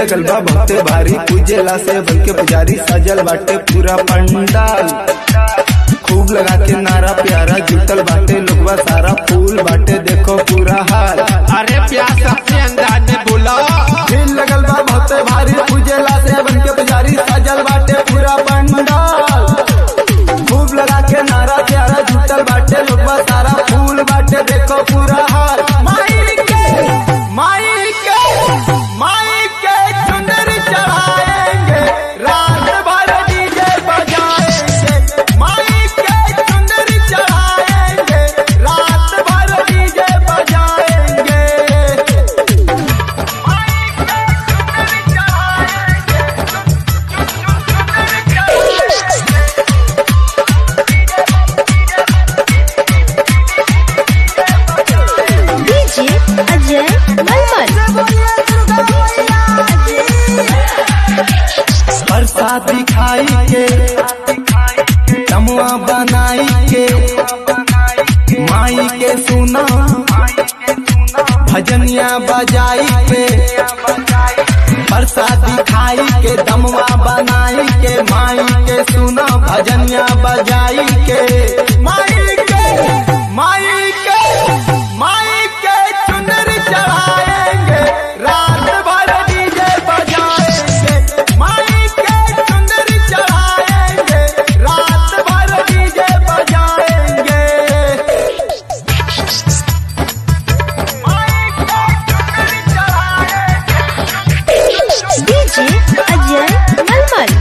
लगल बा बहुते भारी, पूजेला से बनके पुजारी, सजल बाटे पूरा पंडाल। खूब लगा के नारा प्यारा, जुटल बाटे लोगवा सारा, फूल बाटे देखो पूरा हाल। अरे प्यास अपने अंदाज में बोला। भीड़ लगल बा बहुते भारी, पूजेला से बनके पुजारी, सजल बाटे पूरा पंडाल। खूब लगा के नारा प्यारा, जुटल बाटे लोगवा सारा, फूल बाटे देखो पूरा हाल। माई के चुनरी चढ़ाएंगे, रात भर डीजे बजाएंगे। माई के चुनरी चढ़ाएंगे, रात भर डीजे बजाएंगे। डीजे अजय मलमल। प्रसादी खाई के, तमुआ बनाई के, माई के सुना भजनिया बजाई के। प्रसादी खाई के, दमुआ बनाई के, माई के सुना भजनिया बजाई के। माई के चुनरी चढ़ाएंगे, रात भर डीजे बजाएंगे। माई के चुनरी चढ़ाएंगे, रात भर डीजे बजाएंगे। डीजे अजय मलमल।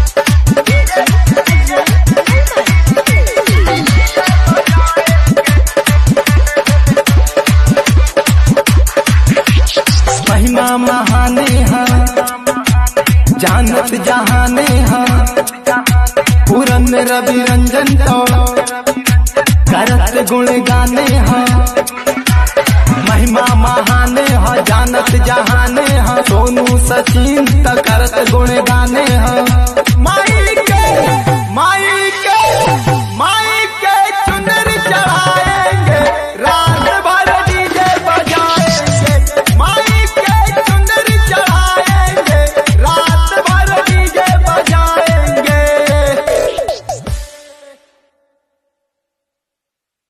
महिमा महाने हैं, जानत जहाने हैं, पूरन रवि रंजन तो करत गुण गाने हैं। महिमा महाने हैं, जानत जहाने हैं, सोनू सचिन त करत गुण गाने हैं। माई के